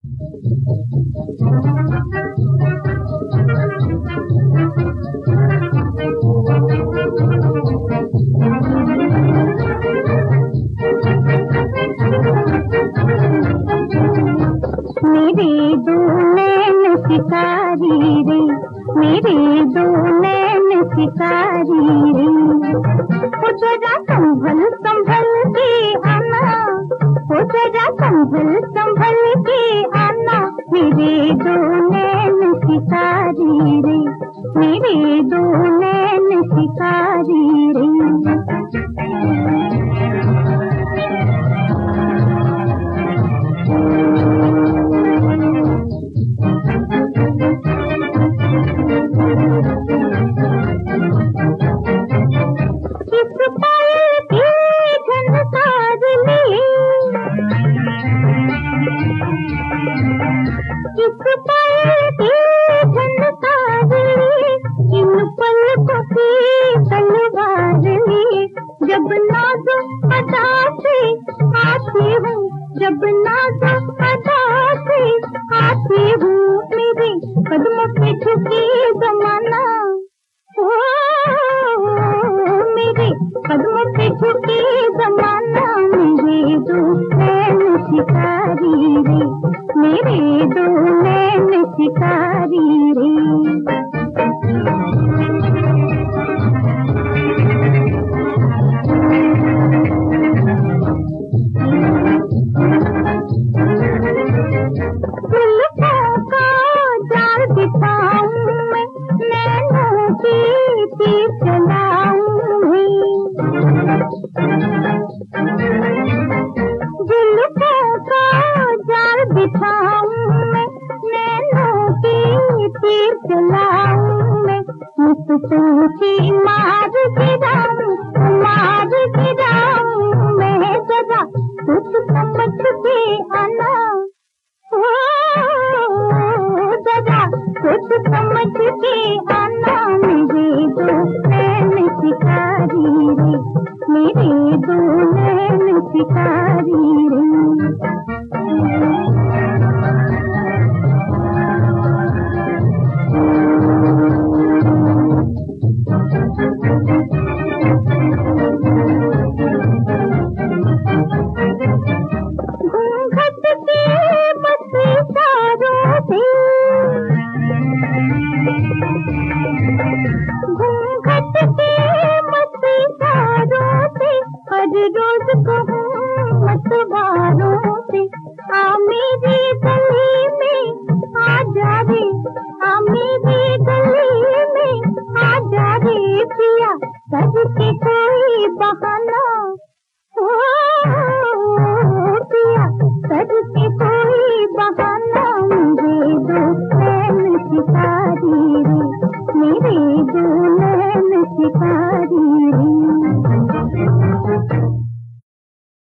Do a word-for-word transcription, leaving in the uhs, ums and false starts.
मेरे दो नैन शिकारी रे, मेरे दो नैन शिकारी रे, वो जरा संभल संभल के आना, वो जरा संभल संभल के आना, मेरे दो नैन शिकारी रे, मेरे दो नैन शिकारी रे। इस पल की झनकार ली, इन पलकों की तलवार ली, जब नाज़ अदा से आती हूँ, जब नाज़ अदा से आती हूँ, मेरे कदमों पे झुके ज़माना, ओ मेरे कदमों पे झुके ज़माना, मेरे दो नैन शिकारी रे, मेरे दो नैन शिकारी रे। जुल्फों का जाल बिछाऊं मैं, नैनों की तीर चलाऊं मैं, जुल्फों का जाल बिछाऊं मैं, नैनों की तीर चलाऊं मैं, मुझको की मार गिराऊं, मार गिराऊं मैं, जरा कुछ समझ के आना, ओ जरा कुछ समझ के आना, मेरे दो नैन शिकारी रे, मेरे दो नैन शिकारी।